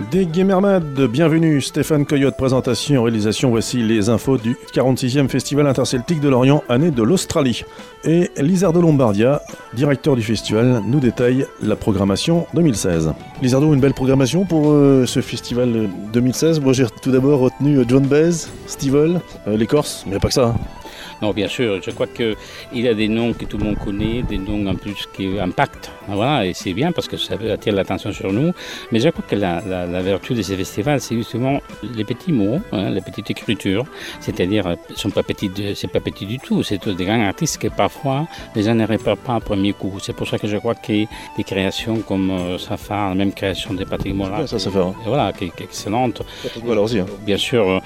Des Gamermad, bienvenue, Stéphane Coyote, présentation, réalisation, voici les infos du 46e Festival Interceltique de Lorient, année de l'Australie. Et Lizardo Lombardia, directeur du festival, nous détaille la programmation 2016. Lizardo, une belle programmation pour ce festival 2016. Moi j'ai tout d'abord retenu John Baez, Steve Hall, les Corses, mais pas que ça. Hein. Non, bien sûr, je crois qu'il y a des noms que tout le monde connaît, des noms en plus qui impactent. Voilà, et c'est bien parce que ça attire l'attention sur nous. Mais je crois que la vertu de ces festivals, c'est justement les petits mots, hein, les petites écritures. C'est-à-dire, c'est pas petit du tout. C'est des grands artistes que parfois les gens ne repèrent pas au premier coup. C'est pour ça que je crois que des créations comme Safar, la même création de Patrick Mola, voilà, qui est excellente. Voilà aussi, hein. Bien sûr,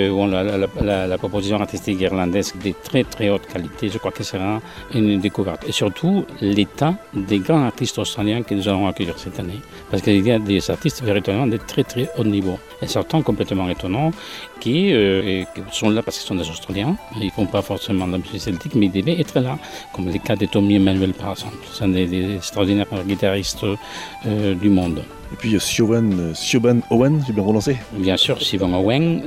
la proposition artistique irlandaise de très très haute qualité, je crois que ce sera une découverte. Et surtout, l'état des grands artistes australiens que nous allons accueillir cette année. Parce qu'il y a des artistes véritablement de très très haut niveau. Et certains complètement étonnants qui sont là parce qu'ils sont des Australiens. Ils ne font pas forcément de la musique celtique, mais ils devaient être là. Comme le cas de Tommy Emmanuel par exemple. C'est un des extraordinaires guitaristes du monde. Et puis Siobhan Owen, j'ai bien prononcé. Bien sûr, Siobhan Owen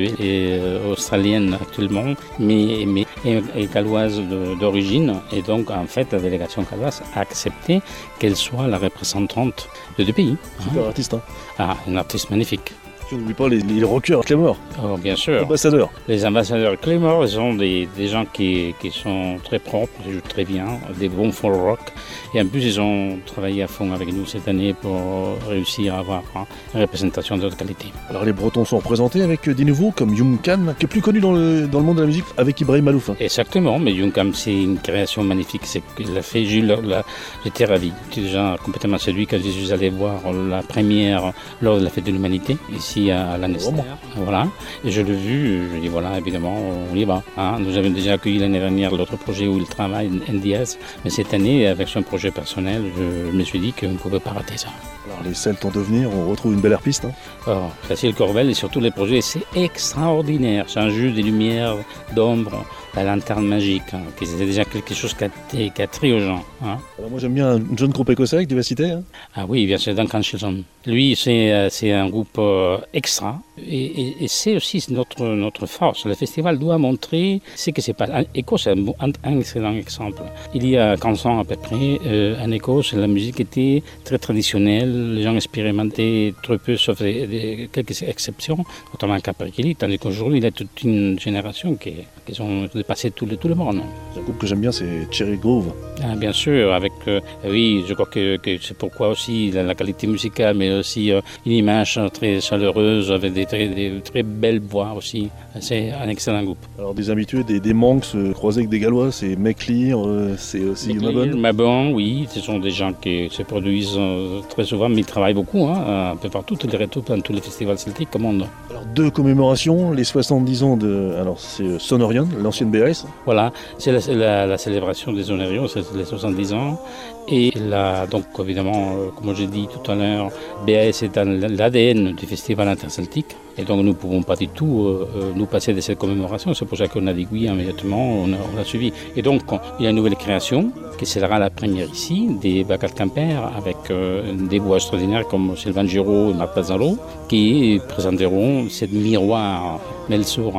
est australienne actuellement, mais est galloise d'origine. Et donc, en fait, la délégation galloise a accepté qu'elle soit la représentante de deux pays. Super artiste, hein. Ah, un artiste magnifique. Tu n'oublies pas les rockers Claymore. Oh, bien sûr. Ambassadeurs. Les ambassadeurs Claymore sont des gens qui sont très propres, qui jouent très bien, des bons folk rock. Et en plus, ils ont travaillé à fond avec nous cette année pour réussir à avoir une représentation de haute qualité. Alors les Bretons sont représentés avec des nouveaux comme Youm Khan, qui est plus connu dans le monde de la musique, avec Ibrahim Malouf. Exactement, mais Youm Khan, c'est une création magnifique. C'est qu'il a fait Jules, j'étais ravi. J'étais déjà complètement celui que je suis allé voir la première lors de la Fête de l'Humanité, ici à l'Annester. Voilà, et je l'ai vu, je dis voilà, évidemment, on y va. Hein. Nous avons déjà accueilli l'année dernière l'autre projet où il travaille, NDS, mais cette année, avec son projet personnel, je me suis dit qu'on ne pouvait pas rater ça. Alors les Celtes en devenir, on retrouve une belle harpiste. Hein. Oh, Cécile Corvel et surtout les projets, c'est extraordinaire. C'est un jeu de lumière, d'ombre, la lanterne magique, hein, qui c'est déjà quelque chose qui a trait aux gens. Hein. Alors moi j'aime bien un jeune groupe écossais que tu vas citer. Hein. Ah oui, bien sûr, Duncan Chilson. Lui, c'est un groupe extra et c'est aussi notre force. Le festival doit montrer ce que c'est pas. En Écosse, c'est un excellent exemple. Il y a 15 ans à peu près, en Écosse, la musique était très traditionnelle. Les gens expérimentaient très peu, sauf quelques exceptions, notamment Capercaillie, tandis qu'aujourd'hui, il y a toute une génération qui ont dépassé tout le monde. Un groupe que j'aime bien, c'est Cherry Grove. Ah, bien sûr, avec oui, je crois que c'est pourquoi aussi la qualité musicale, mais aussi une image très chaleureuse, avec des très belles voix aussi. C'est un excellent groupe. Alors des habitués, des Manx croisés avec des Gallois, c'est McLear, c'est aussi Mabon. Mabon, oui, ce sont des gens qui se produisent très souvent, mais ils travaillent beaucoup, hein, un peu partout, dans tous les festivals celtiques au monde. Alors deux commémorations, les 70 ans alors c'est Sonorion, l'ancienne BAS. Voilà, c'est la célébration des Sonorion, c'est les 70 ans. Et là, donc évidemment, comme j'ai dit tout à l'heure, BAS est dans l'ADN du festival interceltique. Et donc nous ne pouvons pas du tout nous passer de cette commémoration. C'est pour ça qu'on a dit oui immédiatement, on l'a suivi. Et donc il y a une nouvelle création qui sera la première ici, des Bacal Camper, avec des voix extraordinaires comme Sylvain Giraud et Marc Zalo, qui présenteront cette miroir Melsour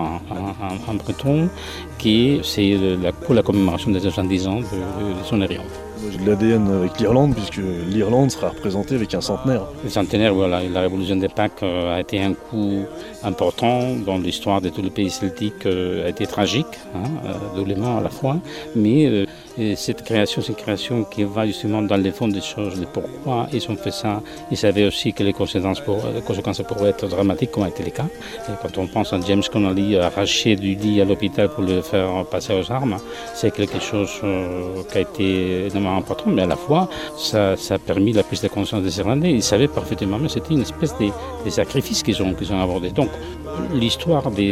en breton, c'est pour la commémoration des 70 ans de son Sonorion. J'ai de l'ADN avec l'Irlande, puisque l'Irlande sera représentée avec un centenaire. Le centenaire, voilà, la révolution des Pâques a été un coup important dans l'histoire de tous les pays celtiques, a été tragique, doublement à la fois, mais cette création, c'est une création qui va justement dans les fonds des choses, de pourquoi ils ont fait ça. Ils savaient aussi que les conséquences pourraient être dramatiques, comme a été le cas. Et quand on pense à James Connolly arraché du lit à l'hôpital pour le faire passer aux armes, c'est quelque chose qui a été énormément important, mais à la fois, ça a permis la prise de conscience des Irlandais. Ils savaient parfaitement, mais c'était une espèce de sacrifice qu'ils ont abordé. Donc, l'histoire des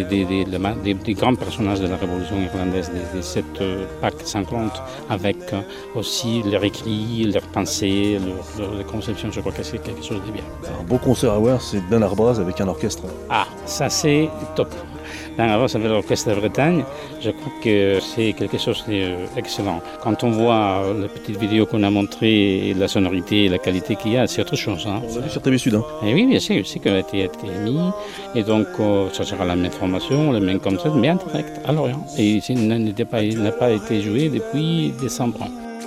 grands personnages de la révolution irlandaise, de cette Pâques 50, avec aussi leurs écrits, leurs pensées, leurs conceptions, je crois que c'est quelque chose de bien. Un beau concert à voir, c'est Dan Arbraz avec un orchestre. Ah, ça c'est top. avant, ça s'appelait l'Orchestre de Bretagne. Je crois que c'est quelque chose d'excellent. Quand on voit la petite vidéo qu'on a montrée, la sonorité et la qualité qu'il y a, c'est autre chose. Hein. On l'a vu sur TV Sud. Hein. Et oui, bien sûr, je sais qu'elle a été mis. Et donc, ça sera la même formation, le même concert, mais en direct, à Lorient. Et il n'a pas été joué depuis décembre.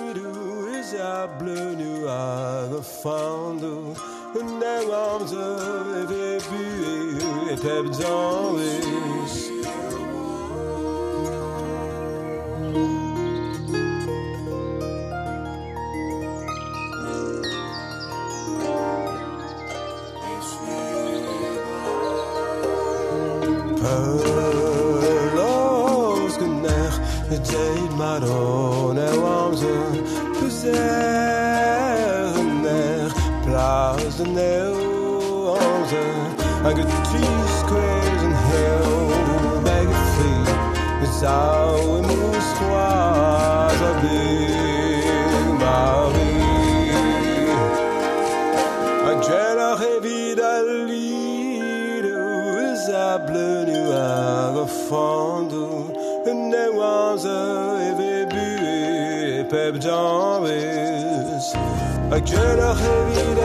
deed maar on ze bezener plaats de neonze en getries kwezen heel bij gefee zou in moestrois abing Marie a jelach evidalide is a bleu nuage fondu Newanze eve bu pep jambes a jelach evidalide